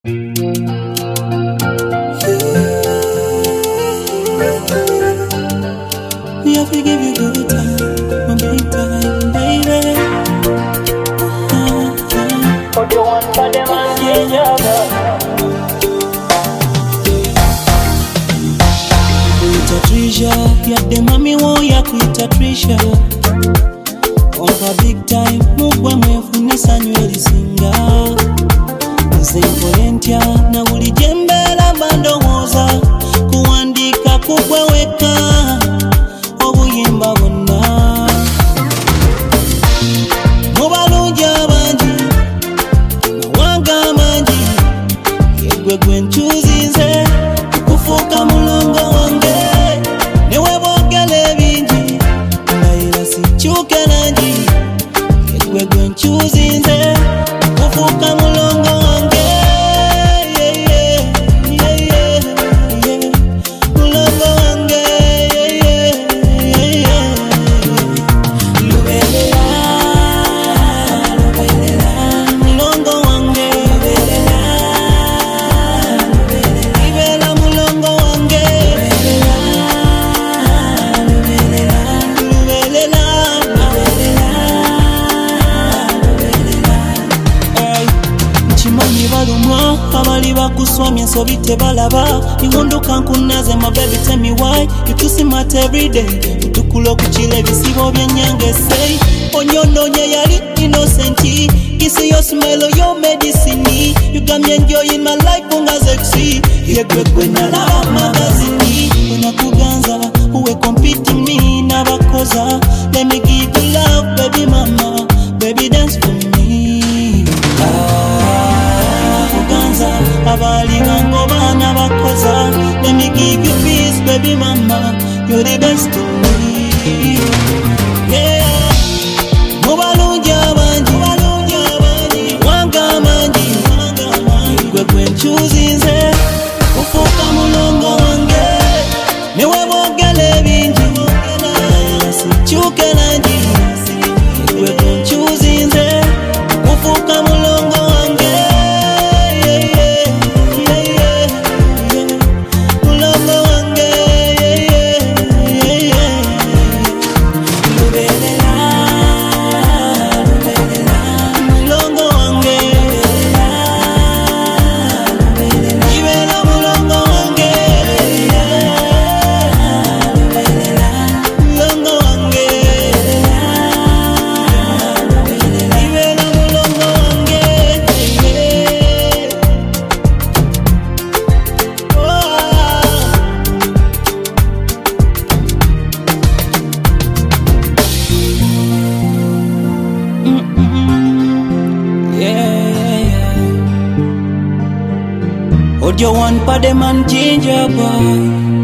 We have to give you good time, my big time, baby. What you want for them and change your Kuita Trisha, yadde mami wo ya kuita Trisha. Ompa big time, mugwe mwefunisa nyweli singa. Nze nkoyentya na buli jembera bandowooza kuwandika kugwe weka obuyimba bonna. Mubalungi abangi mawanga mangi yegwe gwe nkyuzinze kufuuka mulongo wange. Newe boogera ebingi ndayira sikyuke langi yegwe gwe nkyuzinze kufuuka mulongo wange. Mulongo wange lubeerera mulongo wange ibeera mulongo wange nkimanyi balumwa abali bakuswamya ensobi tebalaba. Iwunduka nkunaze my baby, tell me why you too smart every day. Utukula okukira ebisibo byennyangese onyononye yali innocent. Kiss your smile, your medicine. You got me enjoying my life unga sexy. Yegwe gwe nalaba magazini onakuganza uwe competing me nabakoza. Let me give you love baby mama, baby dance for me. Kuganza abali bango bana bakoza. Let me give you peace baby mama, you're the best to me. Yeah. Mubalungi abangi wanga mangi yegwe gwe nkyuzinze kufuuka mulongo wange. Newe boogera ebingi ndayira sikyuke langi yegwe gwe nkyuzinze kufuuka mulongo wange. Mulongo wange lubeerera mulongo wange ibeera mulongo wange mulongo wange ibeera mulongo wange. Hold your one for them and ginger boy.